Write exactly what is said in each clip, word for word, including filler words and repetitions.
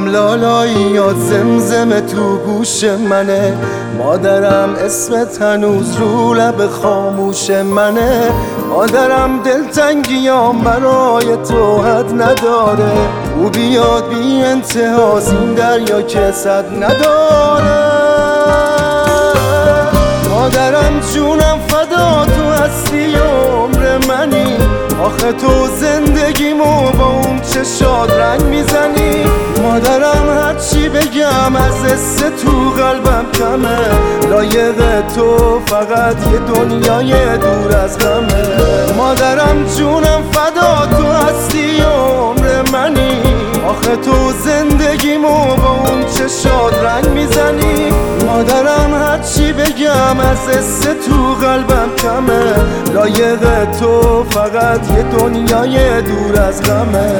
دلم لالایی یاد زمزمه تو گوش منه، مادرم اسمت هنوز رو لب خاموش منه. مادرم دلتنگیام برای تو حد نداره، او بیاد بی انتهاست این دریا که صد نداره. مادرم جونم فدا تو هستی عمر منی، آخه تو زندگیمو با اون چشات رنگ میزنی. مادرم هرچی بگم از حس تو قلبم کمه، لایق تو فقط یه دنیای دور از غمه. مادرم جونم فدا تو هستی عمر منی، آخه تو زندگیمو با اون چشات رنگ میزنی. مادرم هرچی بگم از حس تو قلبم کمه، لایق تو فقط یه دنیای دور از غمه.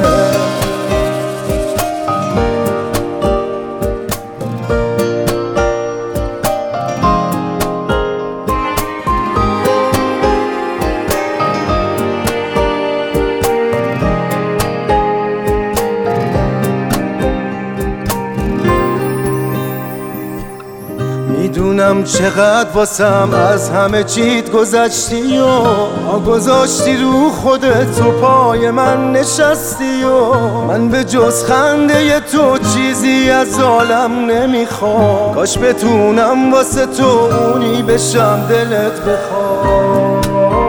میدونم چقدر واسم از همه چیت گذشتی و گذاشتی رو خودت و پای من نشستی و من به جز خنده تو چیزی از عالم نمیخوام. کاش بتونم واسه تو اونی بشم دلت بخواد.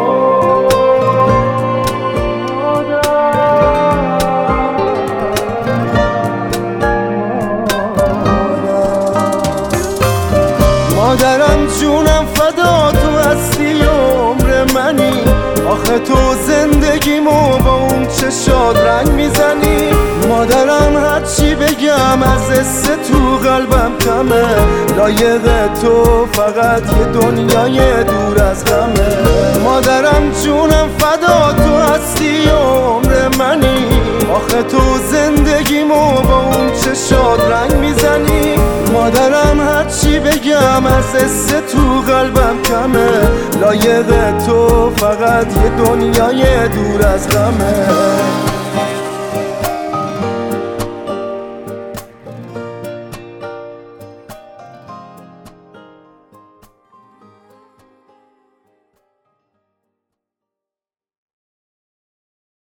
مادرم جونم فدا تو هستی عمر منی، آخه تو زندگیمو با اون چشات رنگ میزنی. مادرم هرچی بگم از حس تو قلبم کمه، لایق تو فقط یه دنیای دور از غمه. مادرم جونم فدا تو هستی عمر منی، آخه تو زندگیمو با اون چشات رنگ میزنی. مادرم هرچی بگم از حس تو قلبم کمه، لایق تو فقط یه دنیای دور از غمه.